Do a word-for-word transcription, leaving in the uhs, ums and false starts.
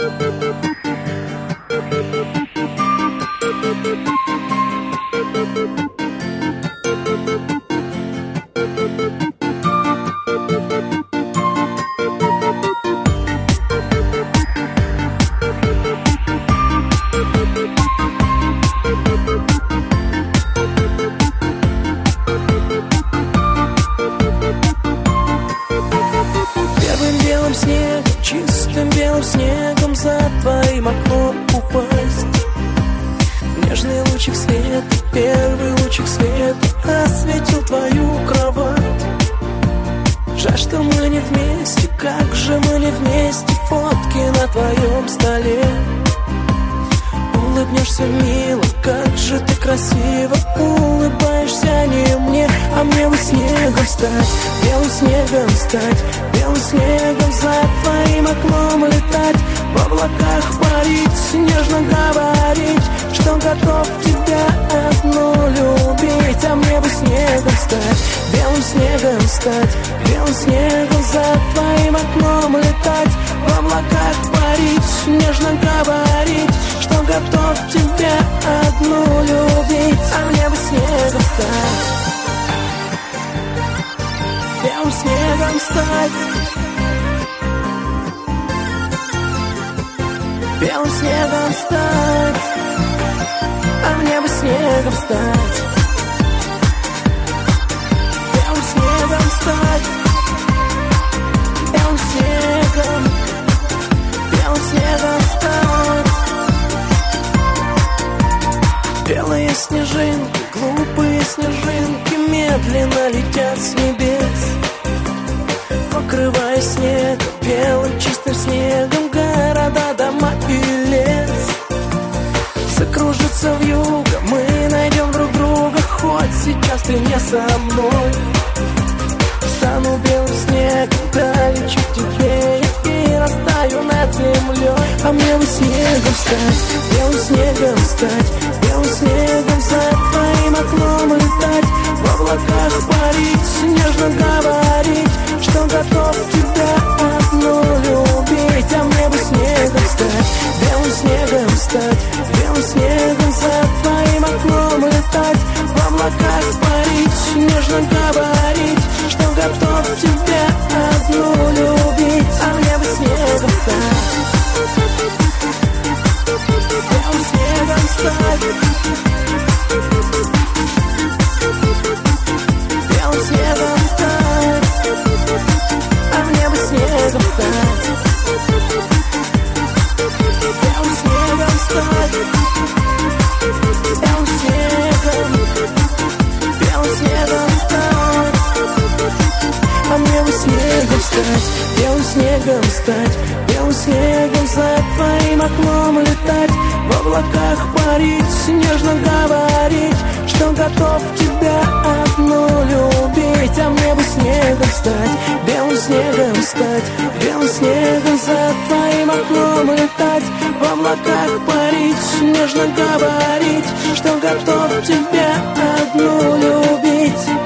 Чистым белым снегом за твоим окном упасть. Нежный лучик света, первый лучик света осветил твою кровать. Жаль, что мы не вместе, как же мы не вместе. Фотки на твоем столе. Улыбнешься мило, как же ты красиво. Улыбаешься не мне, а мне бы снегом стать, белым снегом стать, белым снегом за твоим окном летать, в облаках парить, нежно говорить, что готов тебя одну любить. А мне бы снегом стать, белым снегом стать, белым снегом за твоим окном летать, в облаках парить, нежно говорить, что готов тебя одну любить. А мне бы снегом стать, белым снегом стать, белым снегом стать. А мне бы снегом стать, белым снегом стать, белым снегом, белым снегом стать. Белые снежинки, глупые снежинки медленно летят с небес, покрывая снегом, белым чистым снегом города, дома и лес. Закружится вьюга, мы найдем друг друга, хоть сейчас ты не со мной. Стану белым снегом, долечу к тебе и растаю над землей. А мне бы снегом стать, белым снегом стать, белым снегом за твоим окном летать, в облаках парить, нежно говорить, что готов тебя одну любить. А мне бы снегом стать, белым снегом стать, белым снегом за твоим окном летать, в облаках парить, нежно говорить, что готов тебя одну любить. А мне бы снегом стать, белым снегом стать, белым снегом стать. А мне бы снегом стать, белым снегом стать, белым снегом, белым снегом стать. А мне бы снегом стать, белым снегом стать, белым снегом за твоим окном летать, в облаках парить, нежно говорить, что готов тебя одну любить. А мне бы снегом стать, белым снегом стать, белым снегом за твоим окном летать, в облаках парить, нежно говорить, что готов тебя одну любить.